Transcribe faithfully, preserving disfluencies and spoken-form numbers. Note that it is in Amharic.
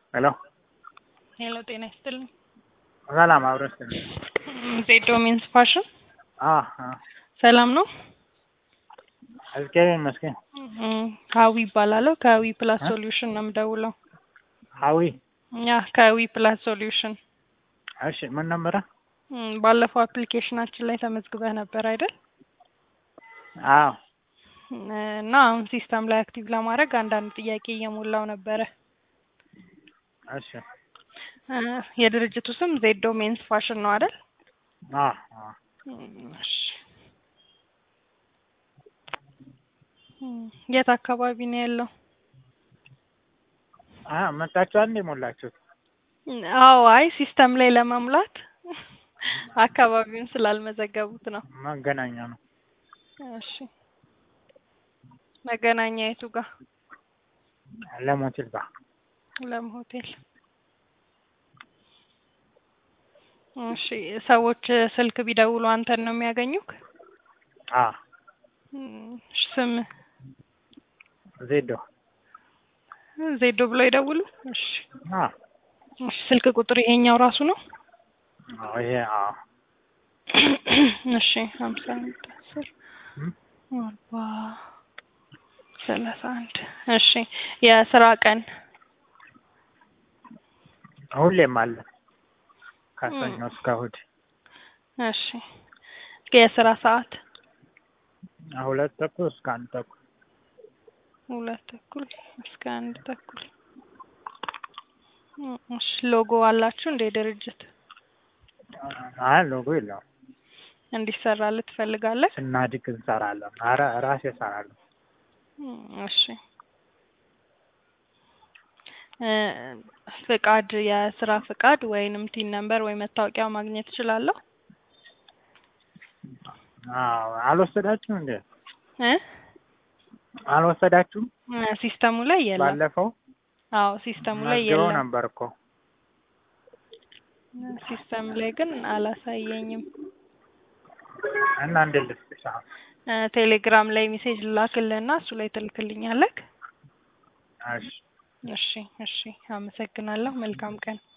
ሄሎ ሄሎ ጤና ይስጥልኝ። ሰላም አብረን ዜዶ ሚንስ ፋሽን አ አ ሰላም ነው? እግዚአብሔር ይመስገን። ሀዊ ይባላለሁ። ከሀዊ ፕላስ እ ሶሉሽን ነው የምደውለው። ሀዊ ያ ከሀዊ ፕላስ ሶሉሽን። እሺ ምን ነበረ? እም፣ ባለፈው አፕሊኬሽናችን ላይ ተመዝግበህ ነበር አይደል? አዎ እና አሁን ሲስተም ላይ አክቲቭ ለማድረግ አንዳንድ ጥያቄ እየሞላው ነበረ። እሺ እ የድርጅቱ ስም ዜዶ ሜንስ ፋሽን ነው አይደል? አ አ እም፣ እሺ እም፣ የት አካባቢ ነው ያለው? አ መጣችኋል እንዴ ሞላችሁት? አዎ፣ አይ ሲስተም ላይ ለመሙላት አካባቢውን ስላልመዘገቡት ነው። መገናኛ ነው። እሺ መገናኛ የቱ ጋር? ለሞቲል ጋር ለም ሆቴል። እሺ ሰዎች ስልክ ቢደውሉ አንተን ነው የሚያገኙክ? አ እም፣ ስም ዜዶ ዜዶ ብሎ ይደውሉ። እሺ አ እሺ ስልክ ቁጥር ይሄኛው ራሱ ነው? አዎ ይሄ አ እሺ ሀምሳ አንድ አስር እም አርባ ሰላሳ አንድ እሺ የስራ ቀን ሁሌም አለ ከሰኞ እስከ እሑድ። እሺ የስራ ሰዓት ሁለት ተኩል እስከ አንድ ተኩል። ሁለት ተኩል እስከ አንድ ተኩል። እሺ ሎጎ አላችሁ እንደ ድርጅት? አይ ሎጎ የለውም። እንዲሰራልህ ትፈልጋለህ? ስናድግ እንሰራለን። ኧረ ራሴ እሰራለሁ። እሺ እ ፍቃድ የስራ ፍቃድ ወይንም ቲን ነምበር ወይ መታወቂያ ማግኘት እችላለሁ? አዎ አልወሰዳችሁም እንዴ? እ አልወሰዳችሁም? ሲስተሙ ላይ የለም። ባለፈው አዎ ሲስተሙ ላይ መዝግበው የለም። ነበር እኮ። ሲስተም ላይ ግን አላሳየኝም። እና እንዴት ልስጥሽ አሁን? እ ቴሌግራም ላይ ሜሴጅ ላክልህና እሱ ላይ ትልክልኛለህ? እሺ እሺ እሺ አመሰግናለሁ። መልካም ቀን።